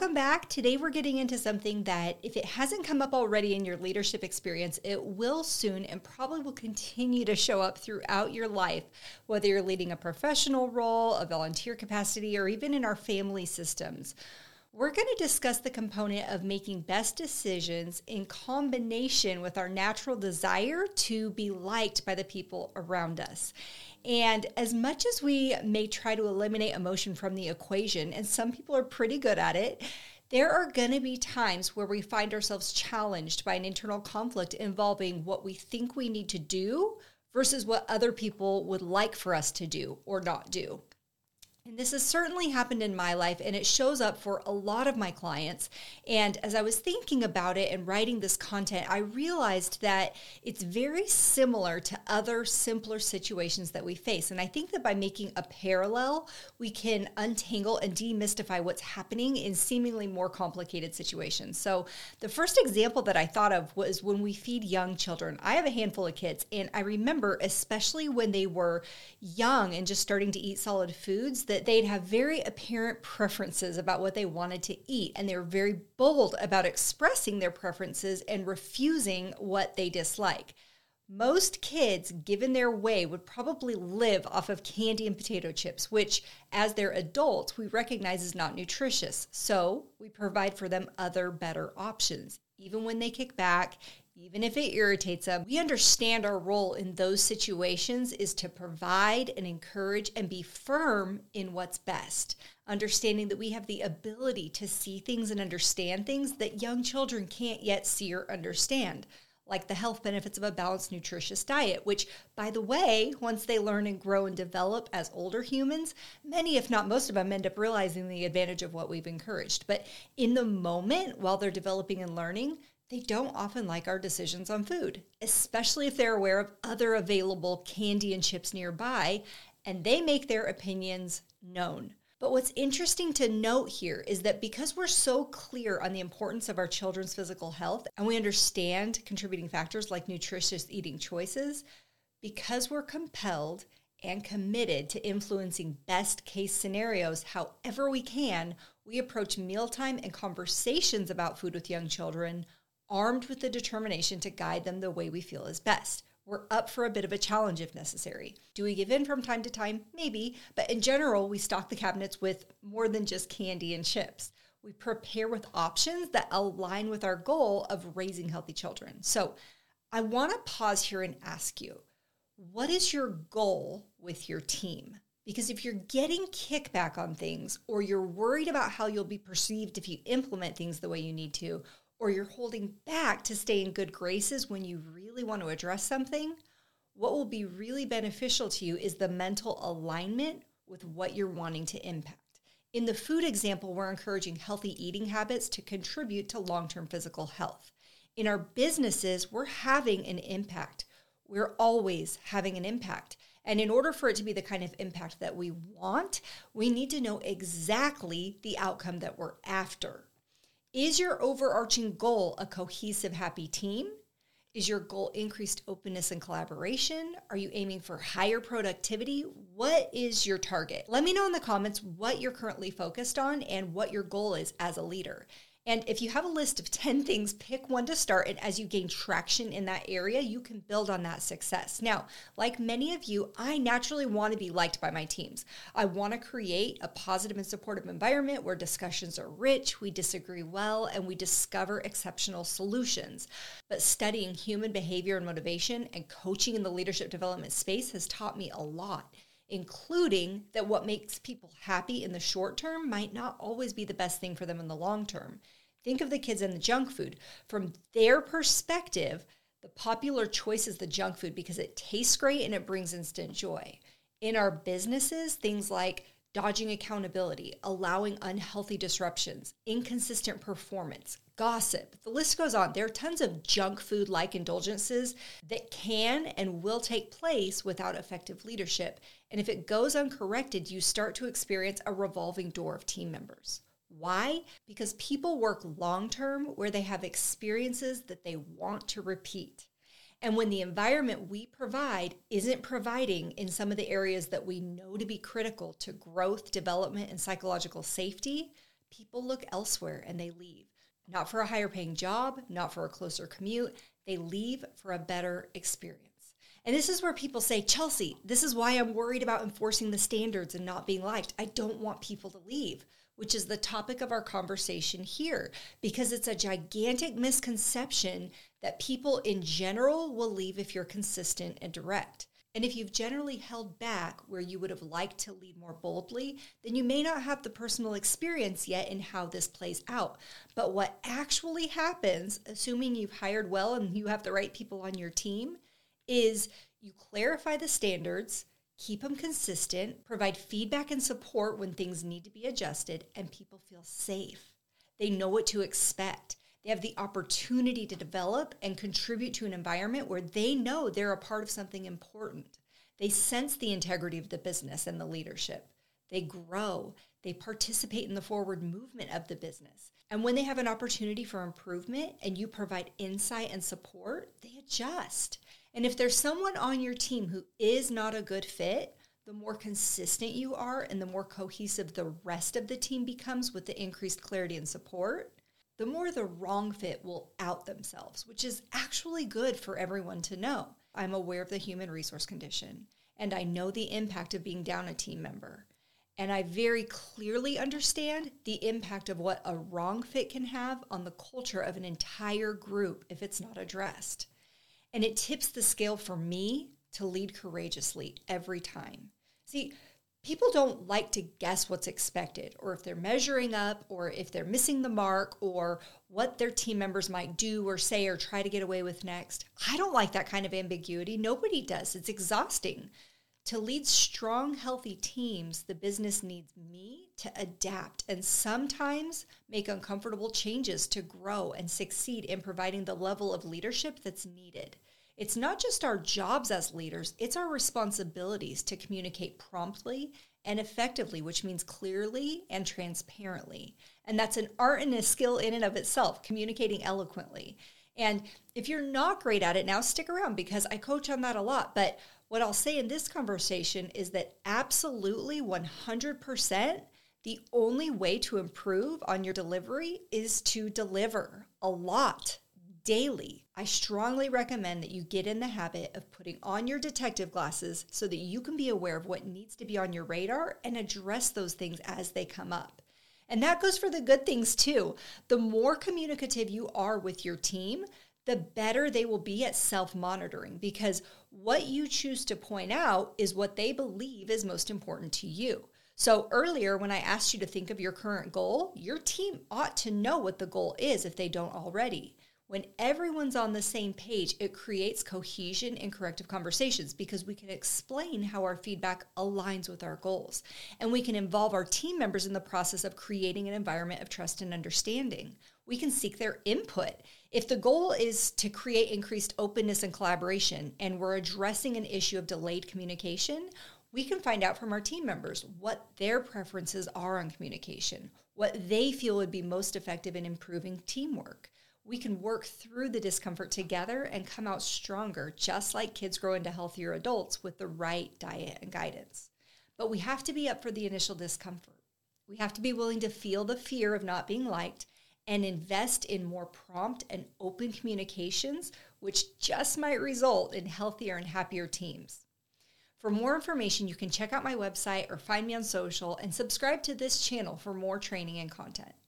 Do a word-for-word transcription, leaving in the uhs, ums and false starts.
welcome back. Today we're getting into something that, if it hasn't come up already in your leadership experience, it will soon and probably will continue to show up throughout your life, whether you're leading a professional role, a volunteer capacity, or even in our family systems. We're going to discuss the component of making best decisions in combination with our natural desire to be liked by the people around us. And as much as we may try to eliminate emotion from the equation, and some people are pretty good at it, there are going to be times where we find ourselves challenged by an internal conflict involving what we think we need to do versus what other people would like for us to do or not do. And this has certainly happened in my life, and it shows up for a lot of my clients. And as I was thinking about it and writing this content, I realized that it's very similar to other simpler situations that we face. And I think that by making a parallel, we can untangle and demystify what's happening in seemingly more complicated situations. So the first example that I thought of was when we feed young children. I have a handful of kids, and I remember, especially when they were young and just starting to eat solid foods, that they'd have very apparent preferences about what they wanted to eat. And they were very bold about expressing their preferences and refusing what they dislike. Most kids, given their way, would probably live off of candy and potato chips, which as they're adults, we recognize is not nutritious. So we provide for them other better options. Even when they kick back, even if it irritates them, we understand our role in those situations is to provide and encourage and be firm in what's best, understanding that we have the ability to see things and understand things that young children can't yet see or understand, like the health benefits of a balanced, nutritious diet, which, by the way, once they learn and grow and develop as older humans, many, if not most of them, end up realizing the advantage of what we've encouraged. But in the moment, while they're developing and learning, they don't often like our decisions on food, especially if they're aware of other available candy and chips nearby, and they make their opinions known. But what's interesting to note here is that because we're so clear on the importance of our children's physical health, and we understand contributing factors like nutritious eating choices, because we're compelled and committed to influencing best case scenarios however we can, we approach mealtime and conversations about food with young children armed with the determination to guide them the way we feel is best. We're up for a bit of a challenge if necessary. Do we give in from time to time? Maybe, but in general, we stock the cabinets with more than just candy and chips. We prepare with options that align with our goal of raising healthy children. So I want to pause here and ask you, what is your goal with your team? Because if you're getting kickback on things, or you're worried about how you'll be perceived if you implement things the way you need to, or you're holding back to stay in good graces when you really want to address something, what will be really beneficial to you is the mental alignment with what you're wanting to impact. In the food example, we're encouraging healthy eating habits to contribute to long-term physical health. In our businesses, we're having an impact. We're always having an impact. And in order for it to be the kind of impact that we want, we need to know exactly the outcome that we're after. Is your overarching goal a cohesive, happy team? Is your goal increased openness and collaboration? Are you aiming for higher productivity? What is your target? Let me know in the comments what you're currently focused on and what your goal is as a leader. And if you have a list of ten things, pick one to start. And as you gain traction in that area, you can build on that success. Now, like many of you, I naturally want to be liked by my teams. I want to create a positive and supportive environment where discussions are rich, we disagree well, and we discover exceptional solutions. But studying human behavior and motivation and coaching in the leadership development space has taught me a lot, including that what makes people happy in the short term might not always be the best thing for them in the long term. Think of the kids and the junk food. From their perspective, the popular choice is the junk food because it tastes great and it brings instant joy. In our businesses, things like dodging accountability, allowing unhealthy disruptions, inconsistent performance, gossip. The list goes on. There are tons of junk food-like indulgences that can and will take place without effective leadership. And if it goes uncorrected, you start to experience a revolving door of team members. Why? Because people work long-term where they have experiences that they want to repeat. And when the environment we provide isn't providing in some of the areas that we know to be critical to growth, development, and psychological safety, people look elsewhere and they leave. Not for a higher paying job, not for a closer commute. They leave for a better experience. And this is where people say, Chelsea, this is why I'm worried about enforcing the standards and not being liked. I don't want people to leave, which is the topic of our conversation here, because it's a gigantic misconception that people in general will leave if you're consistent and direct. And if you've generally held back where you would have liked to lead more boldly, then you may not have the personal experience yet in how this plays out. But what actually happens, assuming you've hired well and you have the right people on your team, is you clarify the standards, keep them consistent, provide feedback and support when things need to be adjusted, and people feel safe. They know what to expect. They have the opportunity to develop and contribute to an environment where they know they're a part of something important. They sense the integrity of the business and the leadership. They grow. They participate in the forward movement of the business. And when they have an opportunity for improvement and you provide insight and support, they adjust. And if there's someone on your team who is not a good fit, the more consistent you are and the more cohesive the rest of the team becomes with the increased clarity and support, the more the wrong fit will out themselves, which is actually good for everyone to know. I'm aware of the human resource condition, and I know the impact of being down a team member. And I very clearly understand the impact of what a wrong fit can have on the culture of an entire group if it's not addressed. And it tips the scale for me to lead courageously every time. See, people don't like to guess what's expected, or if they're measuring up, or if they're missing the mark, or what their team members might do or say or try to get away with next. I don't like that kind of ambiguity. Nobody does. It's exhausting. To lead strong, healthy teams, the business needs me to adapt and sometimes make uncomfortable changes to grow and succeed in providing the level of leadership that's needed. It's not just our jobs as leaders, it's our responsibilities to communicate promptly and effectively, which means clearly and transparently. And that's an art and a skill in and of itself, communicating eloquently. And if you're not great at it now, stick around because I coach on that a lot. But what I'll say in this conversation is that absolutely one hundred percent the only way to improve on your delivery is to deliver a lot daily. I strongly recommend that you get in the habit of putting on your detective glasses so that you can be aware of what needs to be on your radar and address those things as they come up. And that goes for the good things too. The more communicative you are with your team, the better they will be at self-monitoring, because what you choose to point out is what they believe is most important to you. So earlier, when I asked you to think of your current goal, your team ought to know what the goal is if they don't already. When everyone's on the same page, it creates cohesion and corrective conversations because we can explain how our feedback aligns with our goals. And we can involve our team members in the process of creating an environment of trust and understanding. We can seek their input. If the goal is to create increased openness and collaboration, and we're addressing an issue of delayed communication, we can find out from our team members what their preferences are on communication, what they feel would be most effective in improving teamwork. We can work through the discomfort together and come out stronger, just like kids grow into healthier adults with the right diet and guidance. But we have to be up for the initial discomfort. We have to be willing to feel the fear of not being liked and invest in more prompt and open communications, which just might result in healthier and happier teams. For more information, you can check out my website or find me on social and subscribe to this channel for more training and content.